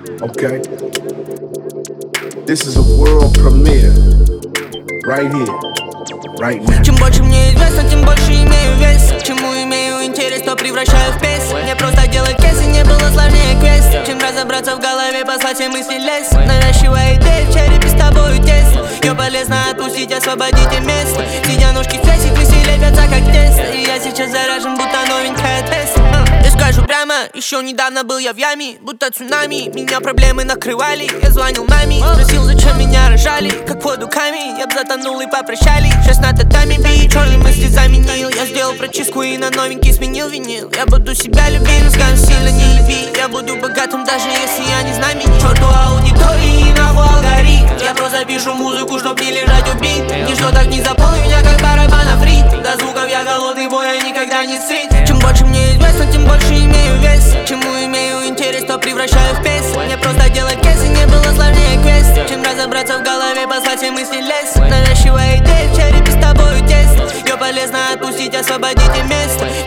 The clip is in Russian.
Okay? This is a world premiere. Right here, right now. Чем больше мне известно, тем больше имею вес. Чему имею интерес, то превращаю в пес. Мне просто делать кейсы не было сложнее квест. Чем разобраться в голове, послать все мысли лес. Навязчивая идея в черепе с тобою тесно. Ее полезно отпустить, освободите место. Сидя ножки в трясе, мысли лепятся как тесто. И я сейчас заряжен, будто новенькая Тесла. Я скажу прямо, еще недавно был я в яме, будто цунами, меня проблемы накрывали. Я звонил маме, спросил, зачем меня рожали. Как воду камень, я б затонул и попрощались. Сейчас на татами бит, черные мысли заменил. Я сделал прочистку и на новенький сменил винил. Я буду себя любить, но скажу сильно не люби. Я буду богатым, даже если я не знаменит. Черту аудитории, нахуй алгоритм. Я просто пишу музыку, чтоб не лежать убит. Ничто так не заполнит меня, как барабанов ритм. До звуков я голодный, боя никогда не сыт. Чем больше мне известно, тем больше имею вес. Чему имею интерес, то превращаю в пес. Мне просто делать кейсы не было сложнее квест. Чем разобраться в голове, послать все мысли лес. Навязчивая идея в черепе с тобою тесно. Ее полезно отпустить, освободите место.